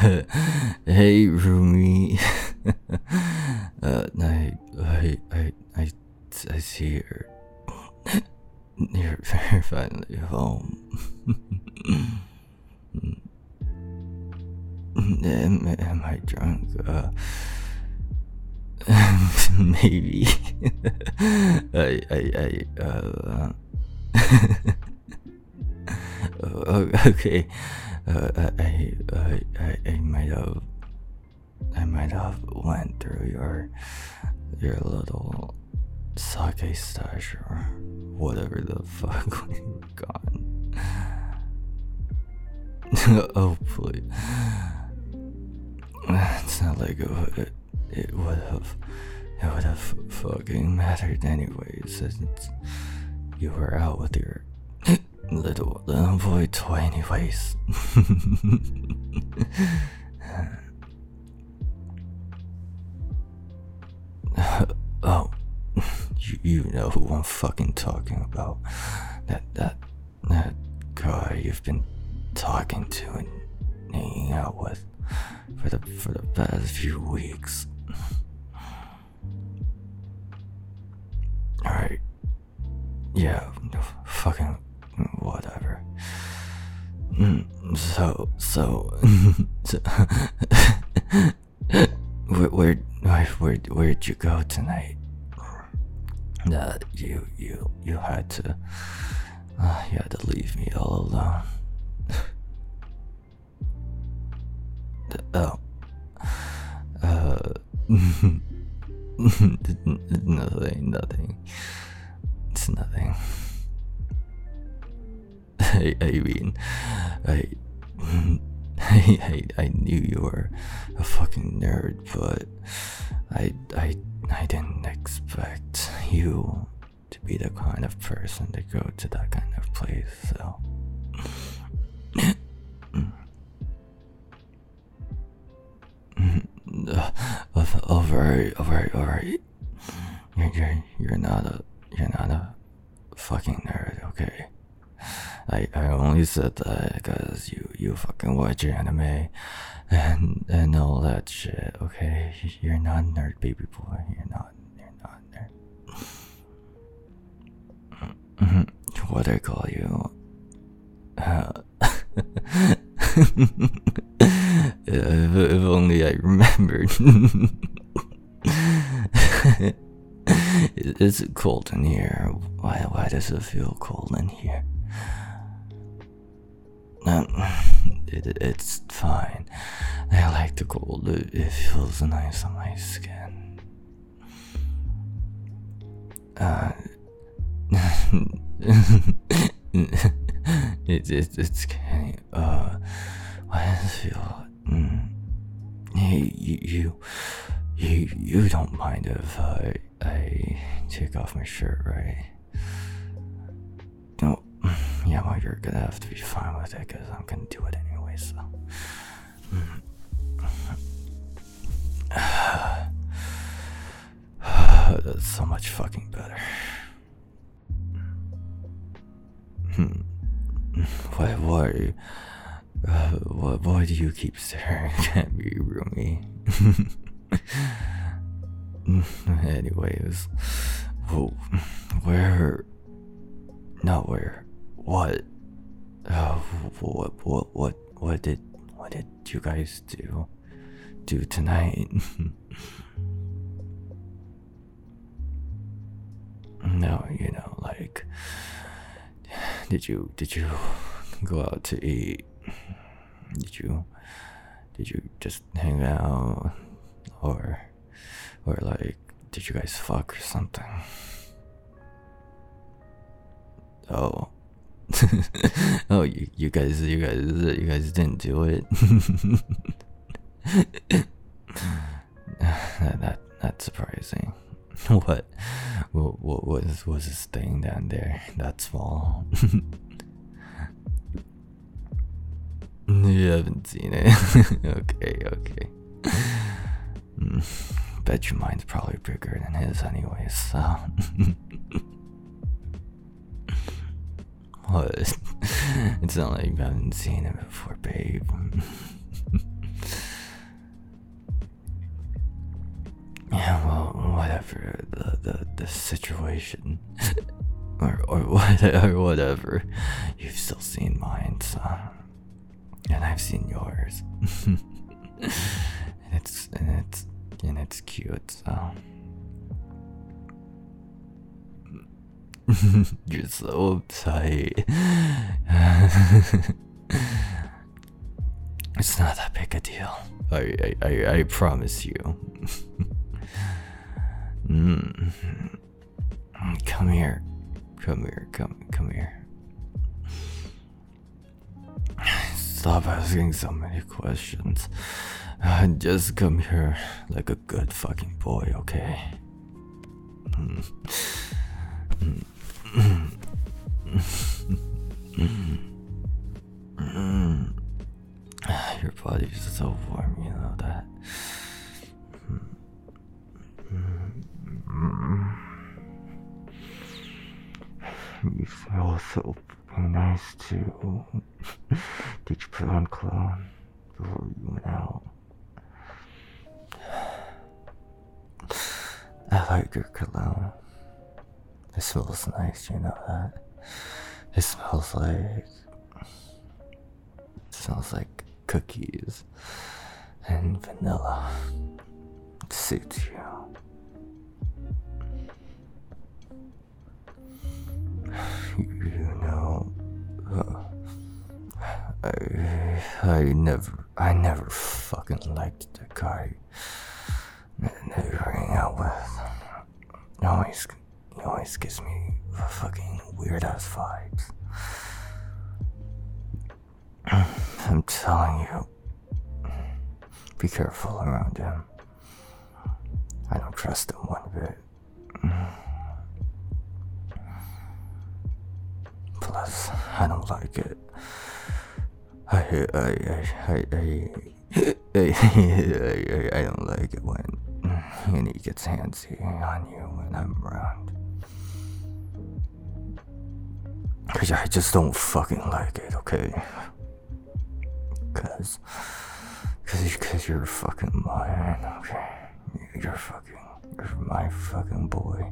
Hey, Rumi. I see you're finally home. Am I drunk? Maybe. Okay. I might have went through your little sake stash or whatever the fuck we were gone. Oh please. It's not like it would have fucking mattered anyways, since you were out with your little boy toy anyways. Oh, you know who I'm fucking talking about. That guy you've been talking to and hanging out with for the past few weeks. Alright. Yeah, fucking whatever. Where'd you go tonight? That you had to leave me all alone. Oh. Nothing. It's nothing. I mean, I knew you were a fucking nerd, but I didn't expect you to be the kind of person to go to that kind of place, so. Alright. You're not a fucking nerd, okay? I only said that because you fucking watch anime and all that shit, okay? You're not a nerd, baby boy. You're not a nerd. What I call you? If only I remembered. Is it cold in here? Why does it feel cold in here? It's fine. I like the cold. It feels nice on my skin. It's canny. Why does it feel? Hey, you don't mind if I take off my shirt, right? No. Yeah, well, you're gonna have to be fine with it, because I'm gonna do it anyway, so. That's so much fucking better. Why do you keep staring at me, Rumi? Anyways, what did you guys do tonight? No, like, did you go out to eat? Did you just hang out, or like, did you guys fuck or something? Oh. Oh, you guys didn't do it. That's surprising. What was this thing down there that small? You haven't seen it. Okay. Bet your mine's probably bigger than his anyways, so. What? It's not like you haven't seen it before, babe. whatever the situation, or whatever, you've still seen mine, so, and I've seen yours, and it's cute, so. You're so uptight. It's not that big a deal. I promise you. Come here. Come here. Stop asking so many questions. Just come here like a good fucking boy, okay? Your body's so warm, you know that. You smell so nice too. Did you put on cologne before you went out? I like your cologne. It smells nice, you know that. It smells like cookies and vanilla. It suits you. You know, I never fucking liked the guy that you hang out with. He always gives me fucking weird ass vibes. I'm telling you, be careful around him. I don't trust him one bit. Plus, I don't like it. I don't like it when he gets handsy on you when I'm around. Cause I just don't fucking like it, okay? Cause you're fucking mine, okay? You're my fucking boy.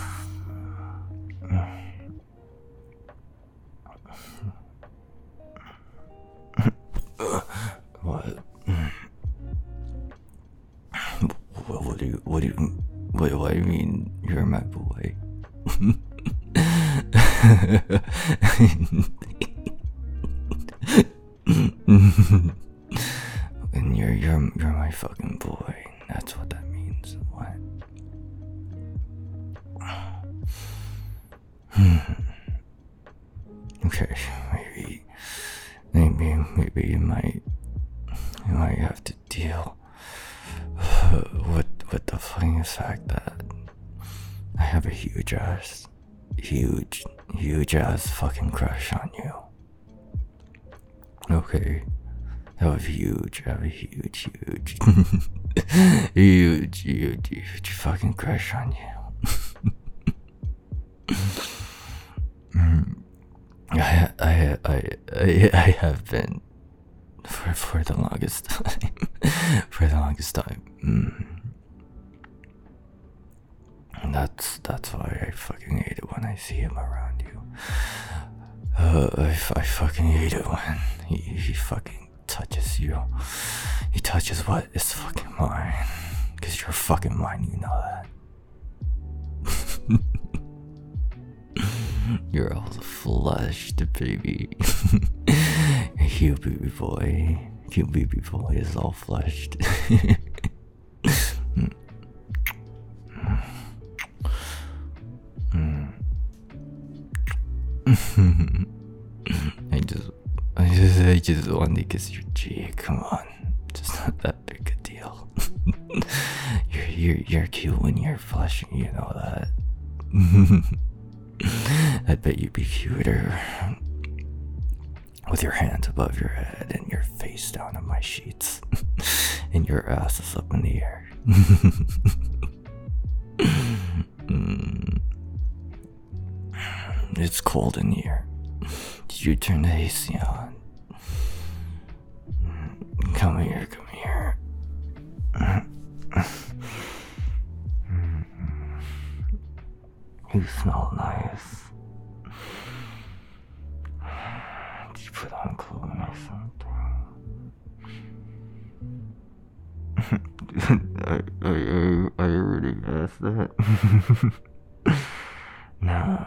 What? What do you mean you're my boy? And you're my fucking boy. That's what that means. What? Okay, maybe you might have to deal with the fucking fact that I have a huge ass fucking crush on you. Okay, I have a huge huge fucking crush on you. I have been for the longest time. And that's why I fucking hate it when I see him around you. I fucking hate it when he fucking touches you. He touches what is fucking mine. Cause you're fucking mine, you know that. You're all flushed, baby. Cute baby boy is all flushed. I just want to kiss your cheek. Come on, just not that big a deal. You're cute when you're flushing, you know that. I bet you'd be cuter with your hands above your head and your face down on my sheets and your ass is up in the air. It's cold in here. Did you turn the AC on? Come here. You smell nice. Did you put on cologne or something? I already asked that. No.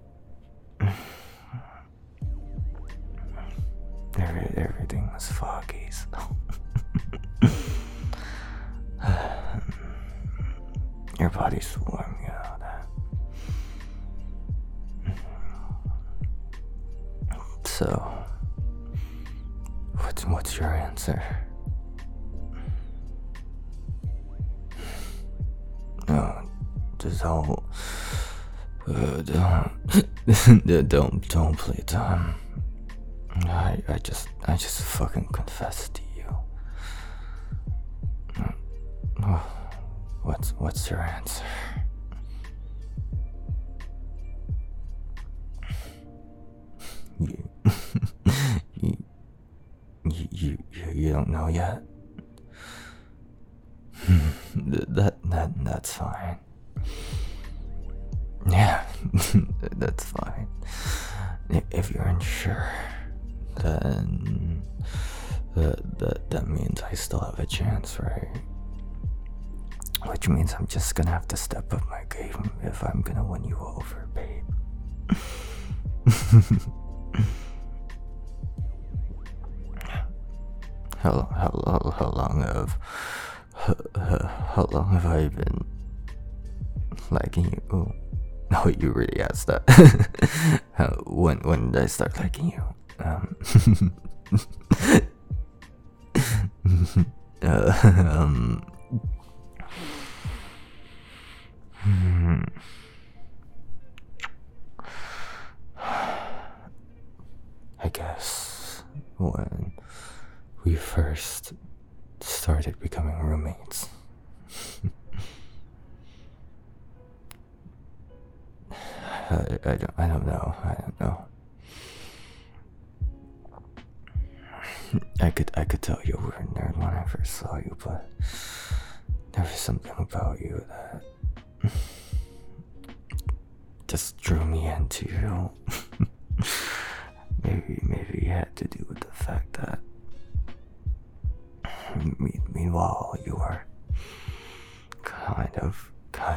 Everything was foggy, so. Your body's warm, you know that. So, what's your answer? No, just don't play dumb. I just fucking confessed to you. What's your answer? You don't know yet? That's fine. Yeah, that's fine. If you're unsure, then that means I still have a chance, right? Which means I'm just gonna have to step up my game if I'm gonna win you over, babe. How long have I been liking you? Oh, no, you really asked that. When did I start liking you? I guess when we first started becoming roommates. I don't know. I could tell you were a nerd when I first saw you, but there was something about you that just drew me into you. Maybe it had to do with the fact that meanwhile you were kind of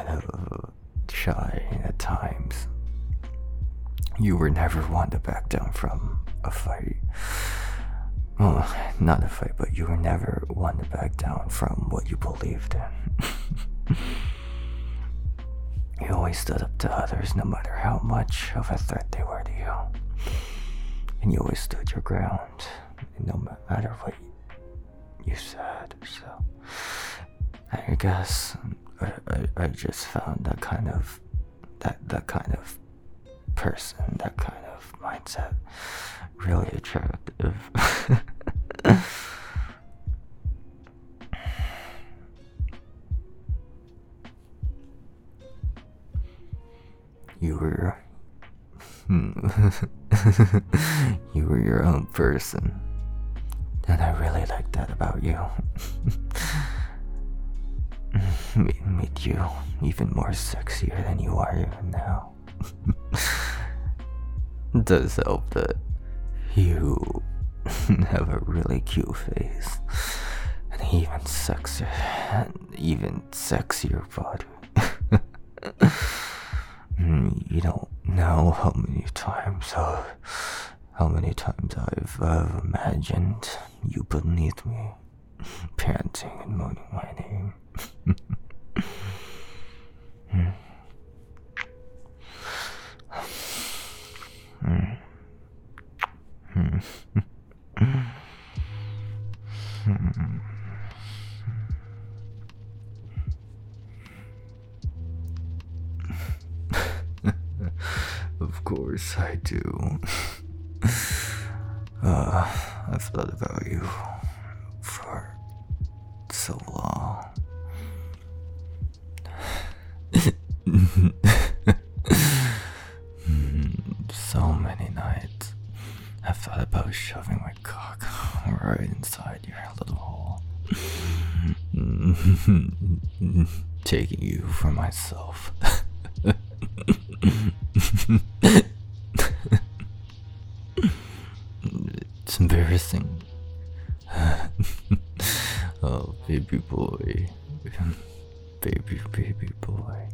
shy at times. You were never one to back down from a fight. Well, not a fight, but you were never one to back down from what you believed in. You always stood up to others no matter how much of a threat they were to you. And you always stood your ground, no matter what you said. So, I guess I just found that kind of person, that kind of mindset really attractive. You were your own person, and I really liked that about you. Made you even more sexier than you are even now. It does help that you have a really cute face and even sexier body. You don't know how many times I've imagined you beneath me, panting and moaning my name. Of course I do. I've thought about you for so long. So many nights I've thought about shoving my cock right inside your little hole. Taking you for myself. It's embarrassing. Oh, baby boy. Baby boy.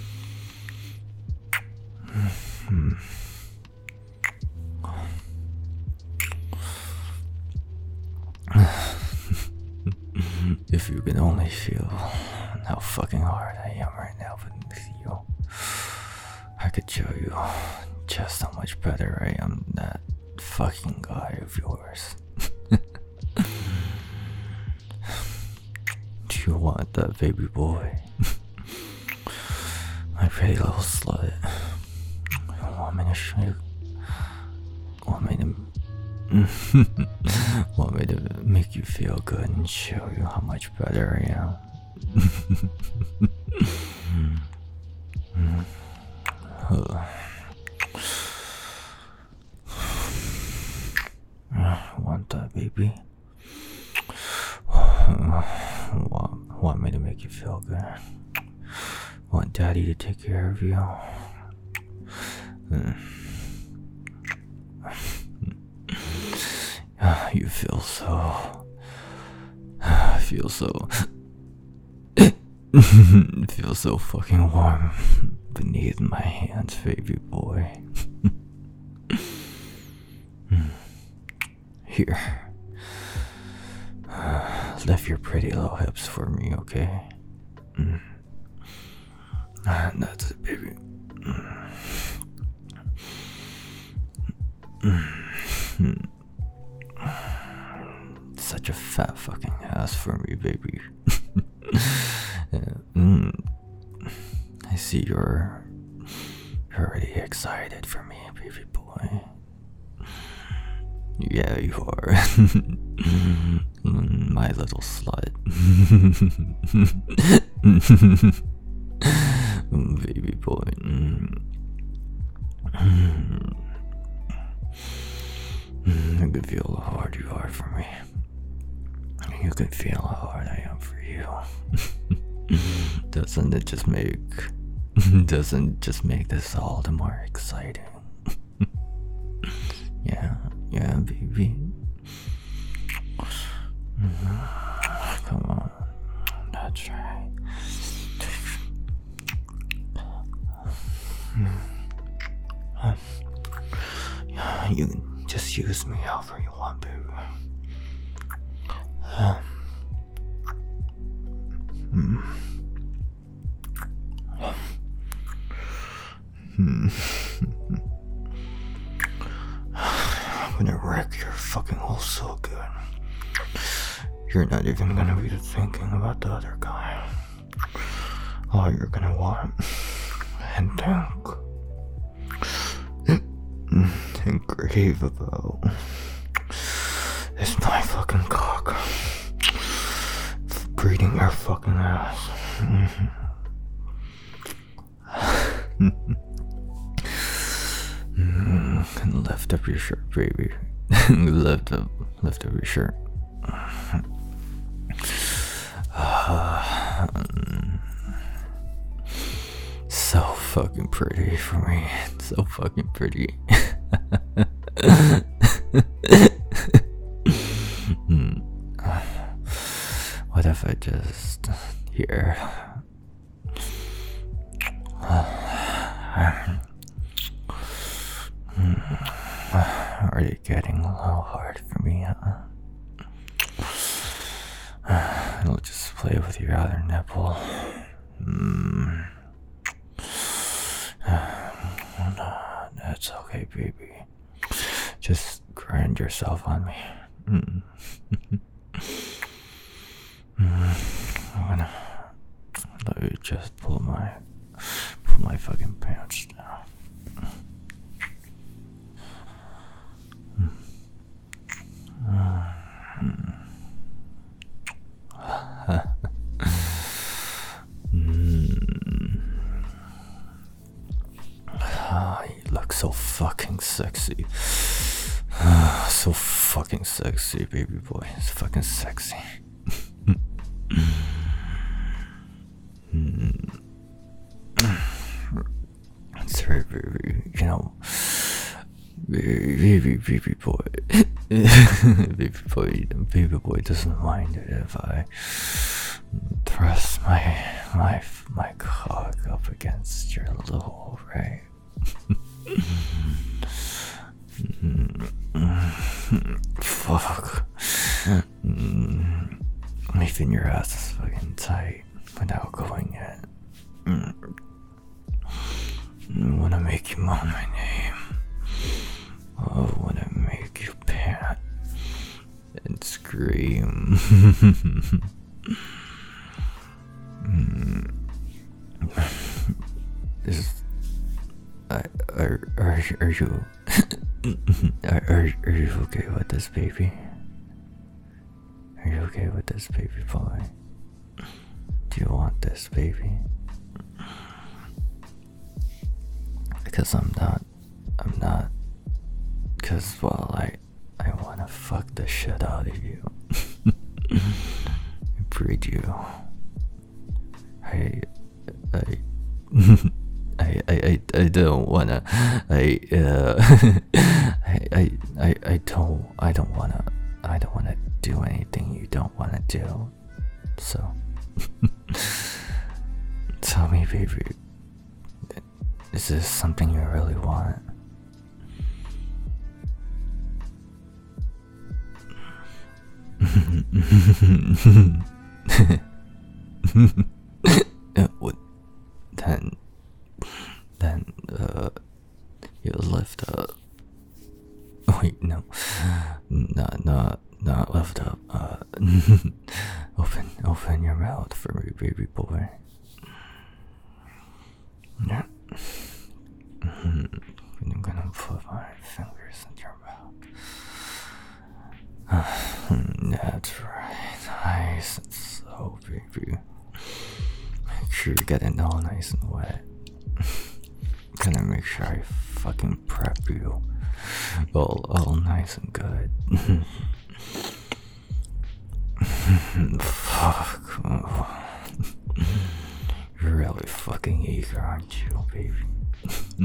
If you can only feel how fucking hard I am right now with you, I could show you just how much better I am than that fucking guy of yours. Do you want that, baby boy? My pretty little slut. You want me to show you? Want me to want me to make you feel good and show you how much better I am? Want that, baby? Want me to make you feel good? Want daddy to take care of you? You feel so feel so fucking warm beneath my hands, baby boy. Here, lift your pretty little hips for me, okay? That's it, baby. Such a fat fucking ass for me, baby. I see you're already excited for me, baby boy. Yeah, you are. My little slut. Baby boy. I can feel how hard you are for me. You can feel how hard I am for you. Doesn't it just make this all the more exciting? Yeah, baby. Come on, that's right. You can just use me however you want, baby. I'm gonna wreck your fucking hole so good. You're not even gonna be thinking about the other guy. All you're gonna want and think grave about is my fucking cock breeding your fucking ass. And lift up your shirt, baby. lift up your shirt. So fucking pretty for me. So fucking pretty. What if I just here? Already getting a little hard for me, huh? I'll just play with your other nipple. That's okay, baby. Just grind yourself on me. I'm gonna let you just pull my fucking pants down. You look so fucking sexy. So fucking sexy, baby boy. It's fucking sexy. It's very you know, baby boy, baby boy doesn't mind it if I press my cock up against your little hole, right? Fuck. Leaving your ass is fucking tight without going in. Wanna make you moan my name. Oh, wanna make you pant and scream. Are you okay with this, baby? Are you okay with this, baby boy? Do you want this, baby? Because I'm not. Because, well, I wanna fuck the shit out of you. Breed you. I don't wanna. I don't wanna do anything you don't wanna do. So, tell me, baby, is this something you really want? Then, you lift up. Wait, no, not lift up. Open your mouth for me, baby boy. Yeah. I'm gonna put my fingers in your mouth. That's right. Nice and slow, baby. Make sure you get it all nice and wet. Gonna make sure I fucking prep you all nice and good. Fuck. Oh. You're really fucking eager, aren't you, baby?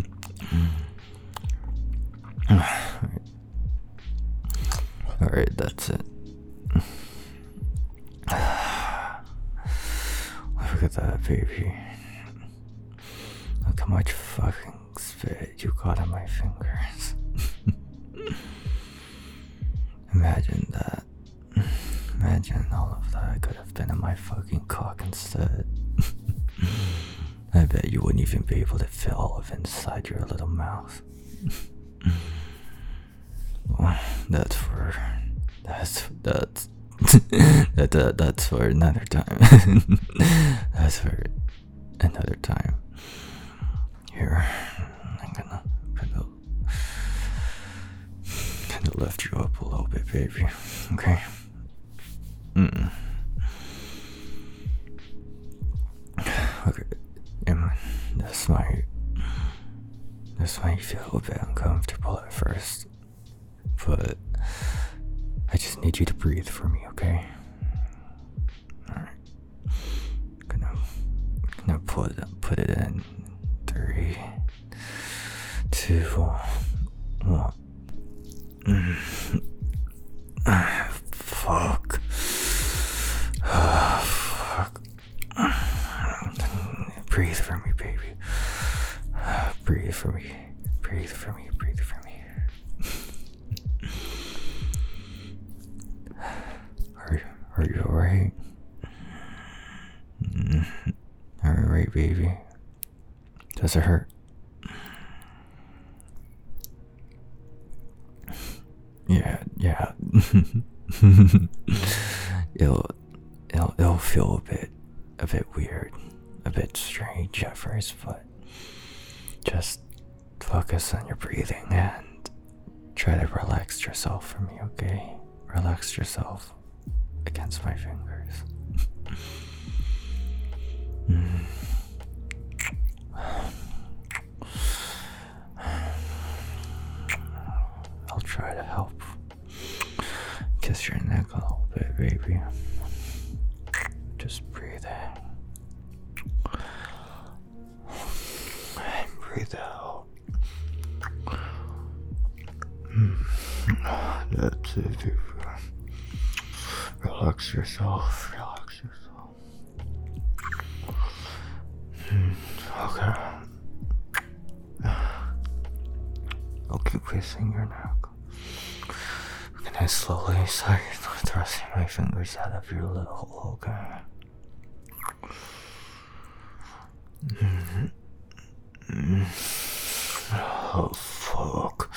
Alright, that's it. Look at that, baby. Look how much fucking spit you got on my fingers. Imagine that. Imagine all of that could have been in my fucking cock instead. I bet you wouldn't even be able to fit all of it inside your little mouth. Well, that's for another time. That's for another time. Here, I'm gonna lift you up a little bit, baby. Okay. Okay. This might feel a bit uncomfortable at first, but I just need you to breathe for me, okay? Alright. Gonna put it in 3, 2, 1. Fuck. Fuck. Breathe for me, baby. Breathe for me. Breathe for me. Breathe for me. Are you alright? Alright, baby. Does it hurt? Yeah. It'll feel a bit weird, a bit strange at first, but just focus on your breathing and try to relax yourself for me, okay? Relax yourself against my fingers. I'll try to help kiss your neck a little bit, baby. Just breathe in and breathe out. it, baby. Relax yourself. Relax yourself. Okay. I'll keep kissing your neck. Can I slowly start thrusting my fingers out of your little hole, okay? Oh, fuck.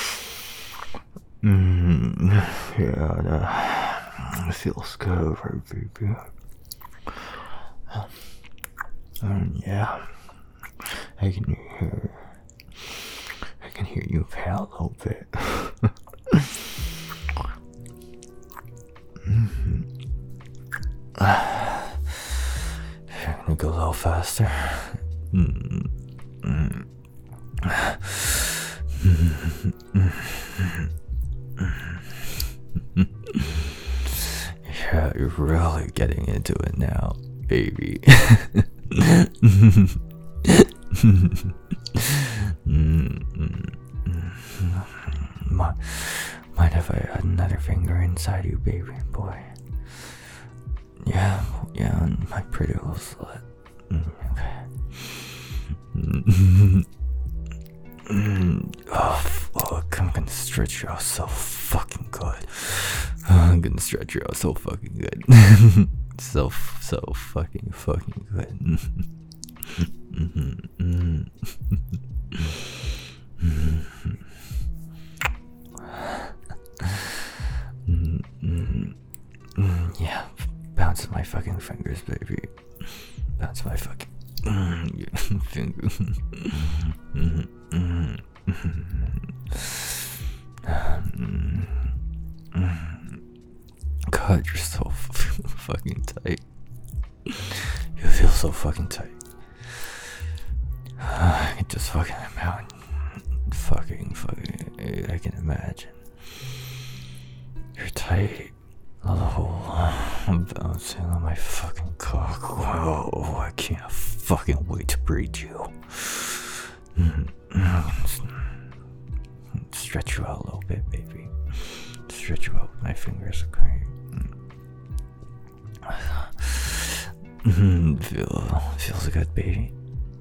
Yeah, that feels good, right, baby? Yeah. I can hear you pay a little bit. You're gonna go a little faster. Yeah, you're really getting into it now, baby. Mind if I add another finger inside you, baby boy? Yeah, my pretty little slut. Okay. Oh, fuck, I'm gonna stretch you out so fucking good. I'm gonna stretch you out so fucking good. so fucking good. Yeah, bounce my fucking fingers, baby. Bounce my fucking fingers. God, you're so fucking tight. You feel so fucking tight. I can just fucking imagine. I can imagine. You're tight. I'm bouncing on my fucking cock. Whoa, I can't fucking wait to breed you. Stretch you out a little bit, baby. Stretch you out with my fingers, okay? Feels good, baby.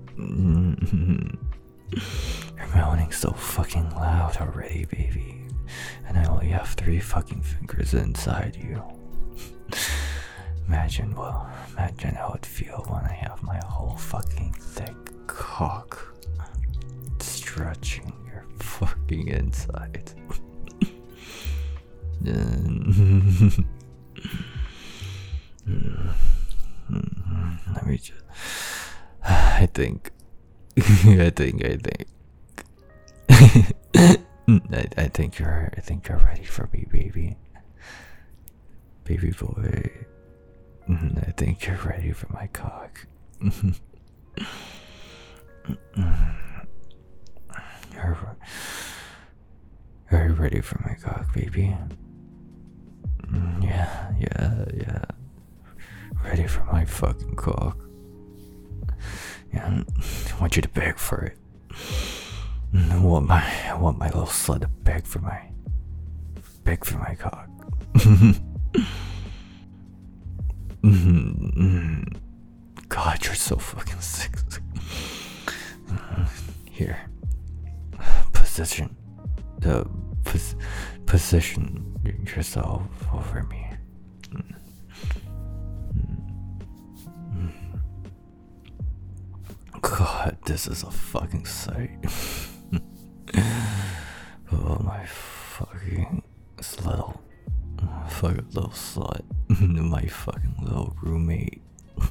You're moaning so fucking loud already, baby. And I only have 3 fucking fingers inside you. Imagine how it'd feel when I have my whole fucking thick cock stretching your fucking inside. Let me just. I think you're ready for me, baby. Baby boy. I think you're ready for my cock. Are you ready for my cock, baby? Yeah. Ready for my fucking cock. Yeah, I want you to beg for it. I want my little slut to beg for my cock. God, you're so fucking sexy. Here, position yourself over me. God, this is a fucking sight. Oh, my fucking little slut. My fucking little roommate.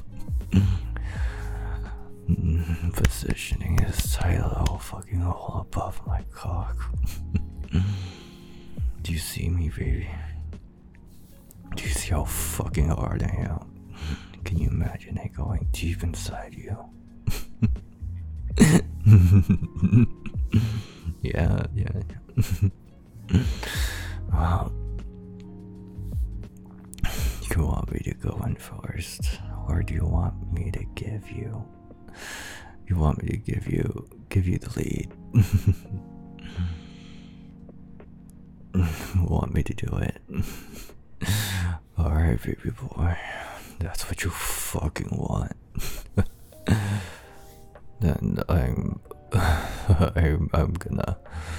Positioning his tight little fucking hole above my cock. Do you see me, baby? Do you see how fucking hard I am? Can you imagine it going deep inside you? Yeah. Well, you want me to go in first, or do you want me to give you? You want me to give you the lead? want me to do it? Alright, baby boy. That's what you fucking want. Then I'm gonna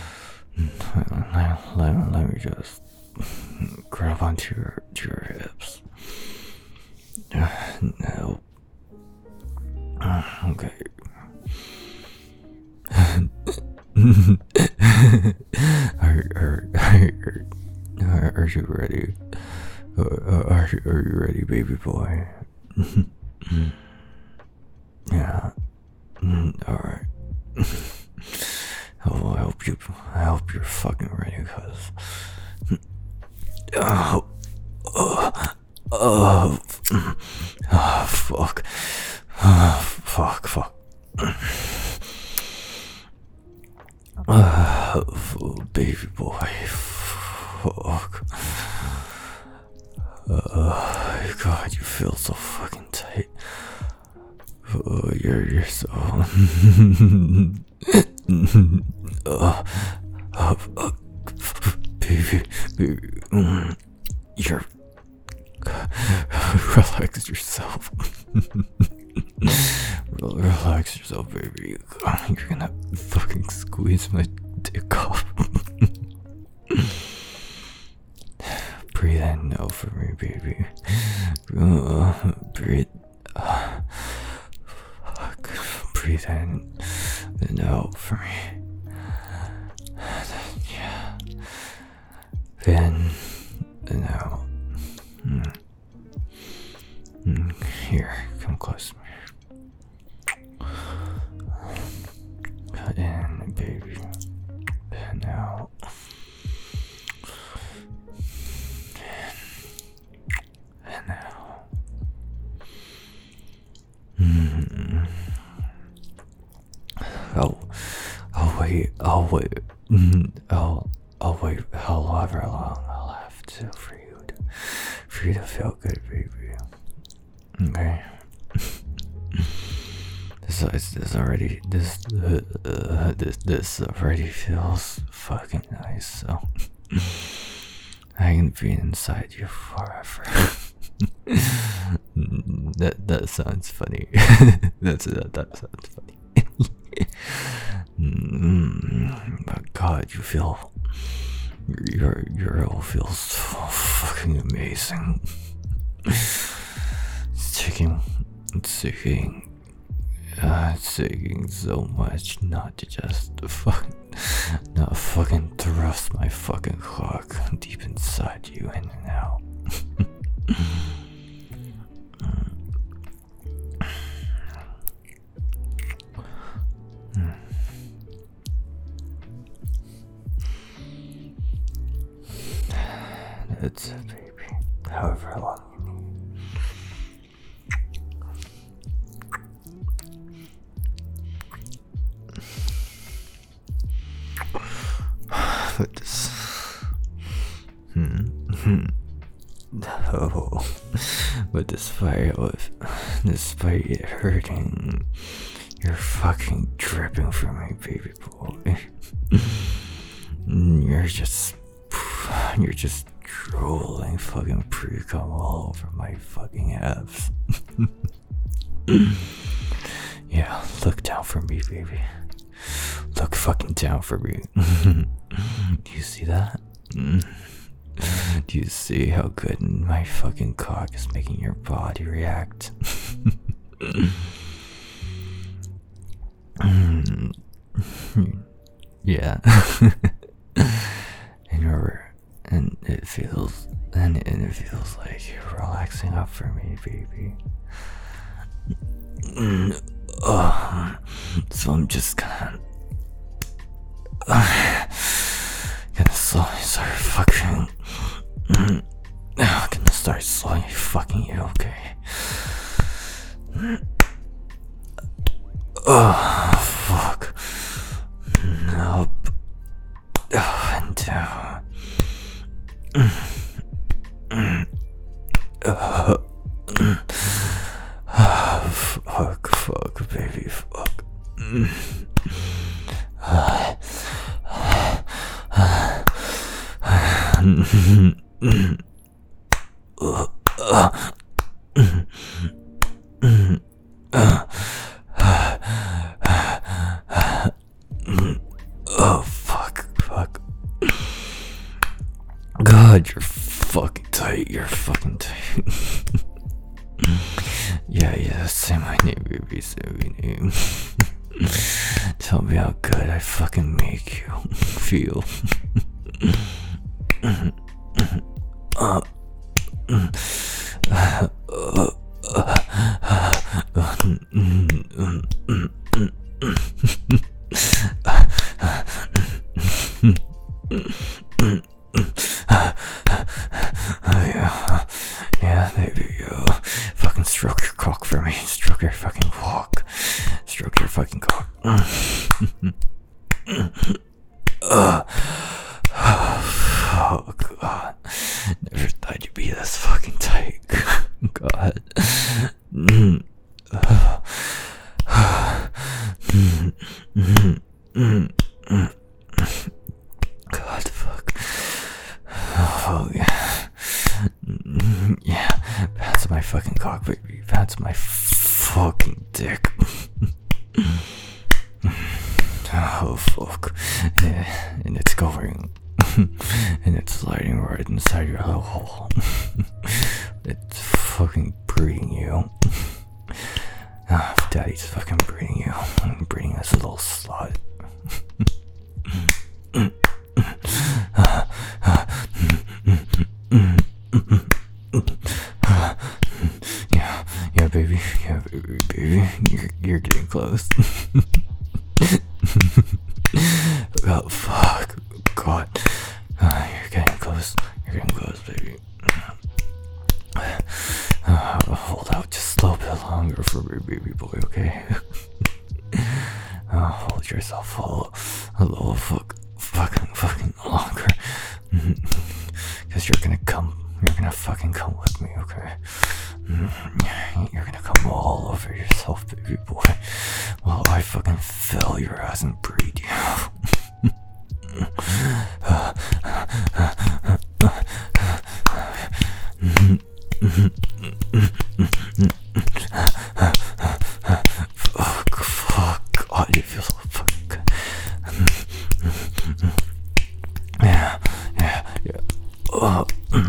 let me just grab onto your hips. No. Okay. Are you ready? Are you ready, baby boy? Yeah. Alright. Oh, I hope you're fucking ready, cause fuck. Fuck. Baby boy. Fuck. God, you feel so fucking tight. You're so baby, you're relax yourself. Relax yourself, baby. You're gonna fucking squeeze my dick off. Breathe in now for me, baby. Breathe. Breathe in and out for me. Yeah. In and out. Here, come close to me. Cut in, baby. And out. And out. I'll wait however long I'll have to for you to feel good, baby. Okay. This already feels fucking nice, so I can be inside you forever. That sounds funny. that sounds funny. But God, you feel your all feels so fucking amazing. It's taking so much not to just fucking thrust my fucking cock deep inside you in and out. That's it, baby. However long you need. But this... Oh, but despite it hurting, you're fucking dripping from me, baby boy. You're just drooling fucking pre-cum all over my fucking abs. Yeah, look down for me, baby. Look fucking down for me. Do you see that? Do you see how good my fucking cock is making your body react? Yeah. And it feels like you're relaxing up for me, baby. So I'm just gonna slowly start fucking. Gonna start slowly fucking you, okay? Oh, fuck. Up and down. Fuck, baby, fuck. Oh, fuck. God, you're fucking tight. You're fucking tight. Yeah, say my name, baby. Say my name. Tell me how good I fucking make you feel. Yeah, there you go. Fucking stroke your cock for me. Stroke your fucking cock. Stroke your fucking cock. Oh, God. Never thought you'd be this fucking tight. God. God, fuck. Oh, yeah. Yeah, that's my fucking cock, baby. That's my fucking dick. Oh, fuck. Yeah, and it's going. And it's sliding right inside your little hole. It's fucking breeding you. Daddy's fucking breeding you. I'm breeding this little slut. Yeah, baby. Yeah, baby. You're getting close. Oh, fuck. God. You're getting close. You're getting close, baby. Hold out just a little bit longer for me, baby boy, okay? Hold yourself a little fucking longer. Cause you're gonna fucking come with me, okay? You're gonna come all over yourself, baby boy, while I fucking fill your ass and breed you. Fuck, God, it feels so fucking good. Yeah. Yeah.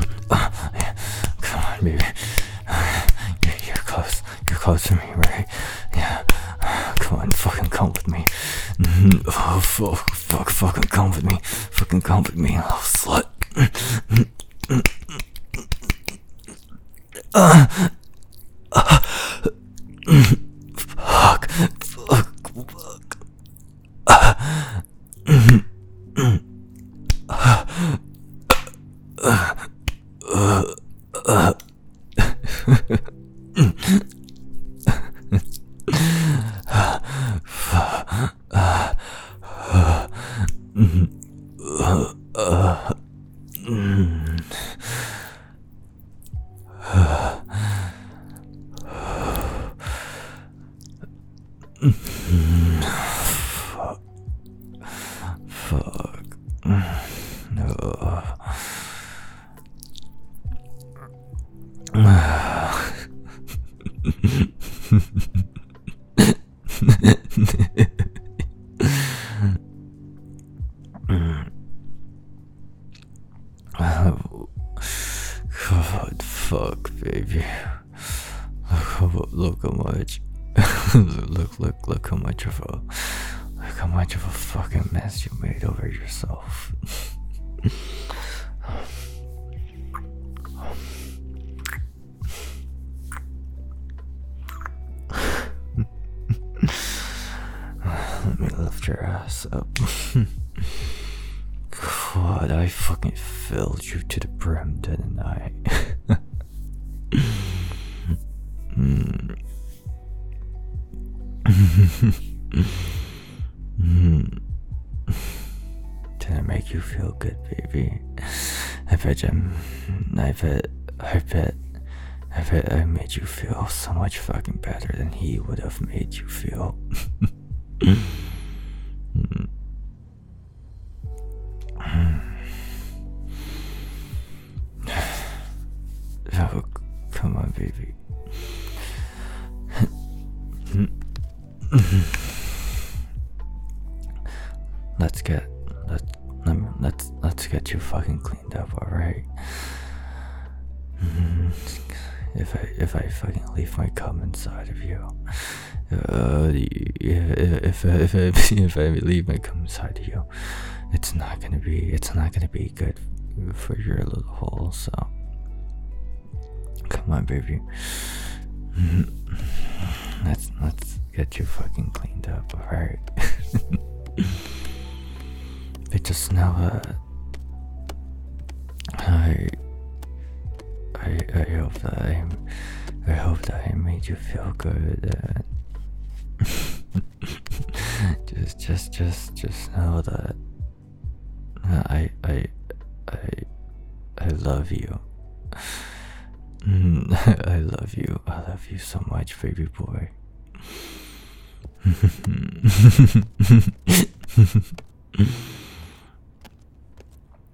Come on, baby. You're close. You're close to me, right? Yeah. Come on, fucking come with me. Oh, fucking come with me. Fucking come with me, little slut. Fuck. Fuck. No. God, fuck, baby. Look how much. look how much of a fucking mess you made over yourself. Let me lift your ass up. God, I fucking filled you to the brim, didn't I? Did I make you feel good, baby? I bet I made you feel so much fucking better than he would have made you feel. let's get let's get you fucking cleaned up, alright? If I fucking leave my cum inside of you, if I leave my cum inside of you, it's not gonna be good for your little hole. So come on, baby. Let's get you fucking cleaned up, alright? But just know that I hope that I made you feel good. Just know that I love you. I love you. I love you so much, baby boy.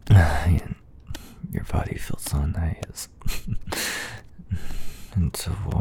And your body feels so nice and so